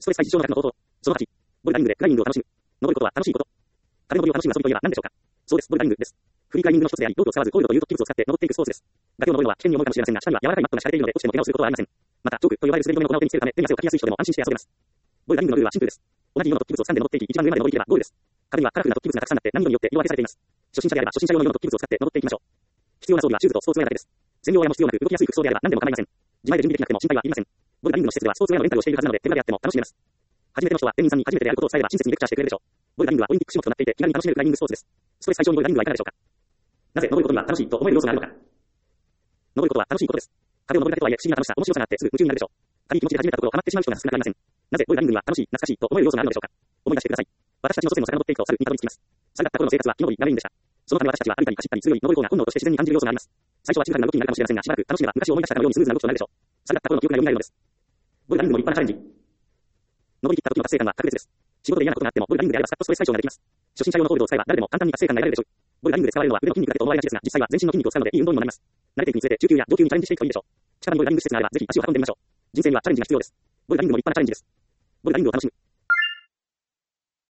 ストレス対事象の額の応答。その8、ボルダリングでクライミングを楽しむ。登ることは楽しいこと。壁登りを楽しむ遊びといえば何でしょうか。そうです、ボルダリングです。フリークライミングの一つであり、ロープを使わずコイルという突起物を使って登っていくスポーツです。崖を登るのは危険に思うかもしれませんが、下には柔らかいマットが敷かれているので、落ちても怪我をすることはありません。また、チョークと呼ばれる滑り止めの粉を手につけるため、手に汗をかきやすい人でも安心して遊べます。ボルダリングのルールはシンプルです。同じ色の突起物を掴んで登っていき、一番上まで登りきればゴールです。壁にはカラフルな突起物がたくさんあって、何色によって色分けされています。初心者であれば初心者用の色の突起物を使って登っていきましょう。必要な装備はシューズとスポーツウェアだけです。専用屋も必要なく、動きやすい服装であれば何でも構いません。自前で準備できなくても心配はいりません。ボルダリングの施設ではスポーツウェアのレンタルをしているはずなので、手軽であっても楽しめます。初めての人は店員さんに初めてであることを伝えれば親切にレクチャーしてくれるでしょう。ボルダリングはオリンピック種目となっていて、気軽に楽しめるクライミングスポーツです。ストレス解消にボルダリングはいかがでしょうか。なぜ登ることには楽しいと思える要素があるのか。登ることは楽しいことです。壁を登るだけとはいえ不思議な楽しさ、面白さがあってすぐ夢中になるでしょう。軽い気持ちで始めたところハマってしまう人が少なくありません。なぜボルダリングには楽しい、懐かしいと思える要素があるのでしょうか。思い出してください。私たちの祖先を遡っていくと猿にたどり着きます。猿だった頃の生活は木登り、長いんでした。そのため私たちは歩いたり走ったりするより登る方が本能として自然に感じる要素があります。最初は中華な動きになるかもしれませんが、しばらく楽しめば昔を思い出したかのようにスムーズな動きとなるでしょう。猿だった頃の記憶が蘇るのです。ボルダリングも立派なチャレンジ。登り切った時の達成感は格別です。仕事で嫌なことがあってもボルダリングであればスカッとストレス解消ができます。初心者用のホールドを使えば誰でも簡単に達成感が得られるでしょう。ボルダリングで使われるのは腕の筋肉だけと思われがちですが、実際は全身の筋肉を使うのでいい運動にもなります。慣れていくにつれて中級や上級にチャレンジしていくといいでしょう。近場にボルダリング施設があればぜひ足を運んでみましょう。人生にはチャレンジが必要です。ボルダリングも立派なチャレンジです。ボルダリングを楽しむ。